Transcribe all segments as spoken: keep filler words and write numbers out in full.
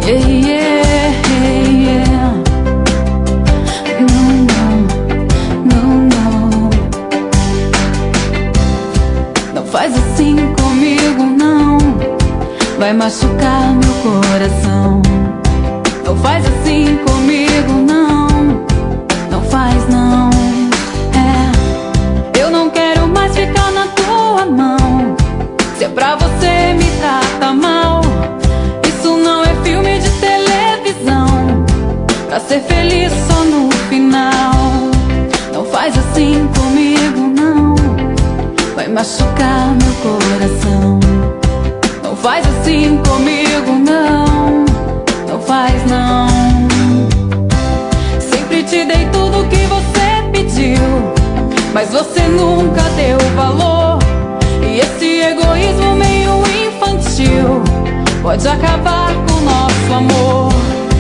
Hey, yeah, hey, yeah. Não, não, não, não. Não faz assim comigo, não. Vai machucar meu coração. Não faz assim comigo, não. Não faz, não. É, eu não quero mais ficar na tua mão. Se é pra você me trata mal, isso não é filme de televisão, pra ser feliz só no final. Não faz assim comigo, não. Vai machucar meu coração. Não faz assim comigo, não. Não faz, não. Sempre te dei tudo que você pediu, mas você nunca deu valor. E esse egoísmo meio infantil pode acabar com o nosso amor.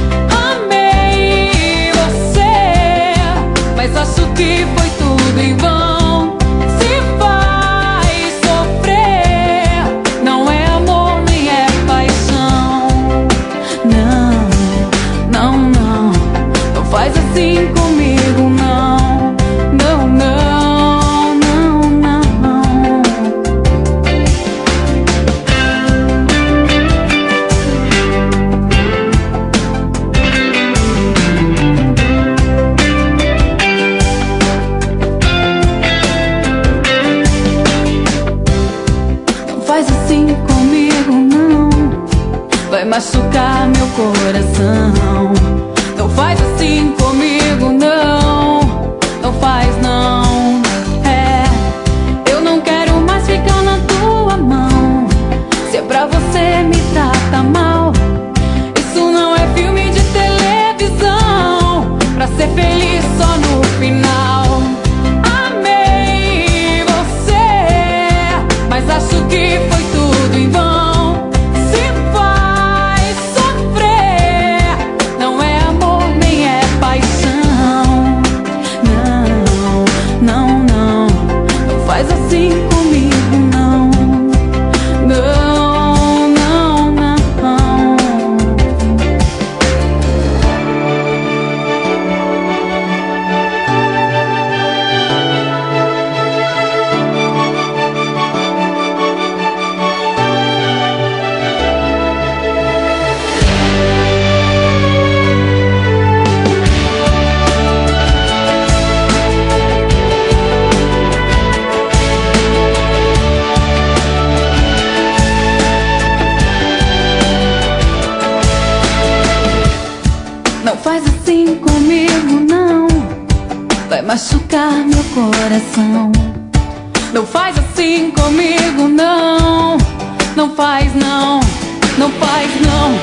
Amei você, mas acho que foi tudo em vão. Se faz sofrer, não é amor nem é paixão. Não, não, não. Não faz assim comigo, não. Não, não. Vai machucar meu coração. Não faz assim comigo, não. Não faz, não. É, eu não quero mais ficar na tua mão. Se é pra você me trata mal, isso não é filme de televisão, pra ser feliz só no final. Amei você, mas acho que foi tudo em vão. Assim comigo, não. Não, não, não. Não faz assim comigo, não. Vai machucar meu coração. Não faz assim comigo, não. Não faz, não. Não faz, não.